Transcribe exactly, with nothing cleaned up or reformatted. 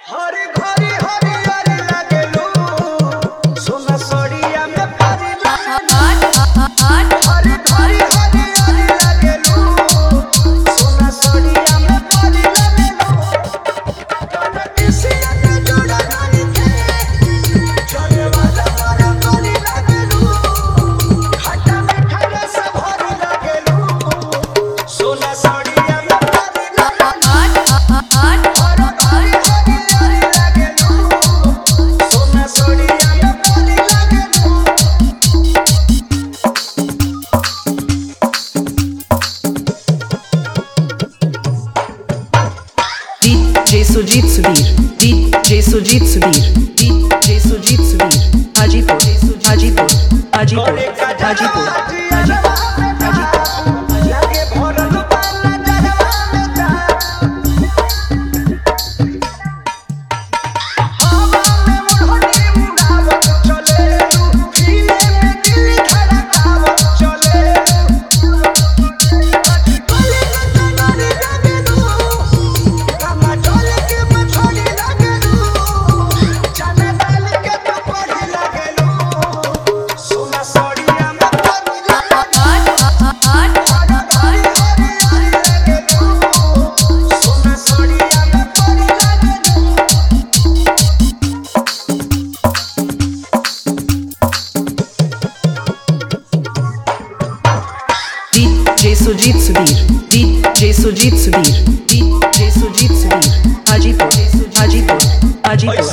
हरी घरी हरी हरी लागेलू सोना सड़िया में परी लागेलू हरी घरी हरी हरी लागेलू सोना सड़िया में परी लागेलू गाना किसिया के जोड़ा नहीं थे चले वाला मारा परी लागेलू खट्टा मीठा रस भरी लागेलू सोना सड़िया में परी लागेलू DJ Sujeet Sudhir DJ Sujeet Sudhir DJ Sujeet Sudhir Hajipur Hajipur Hajipur Hajipur Hajipur लगे भरल पाला जरवा में जा हवा में मोहनी उड़ावत चलेलू खिले में दिल धड़कावत चलेलू कली कतनारी लागेलू कमा चले के मछली लागेलू चना डाल के तो पढ़ी लागेलू सोना सड़िया में परी लागेलू सोना सड़िया में परी लागेलू DJ Sujeet Sudhir DJ Sujeet Sudhir DJ Sujeet Sudhir Hajipur Hajipur Hajipur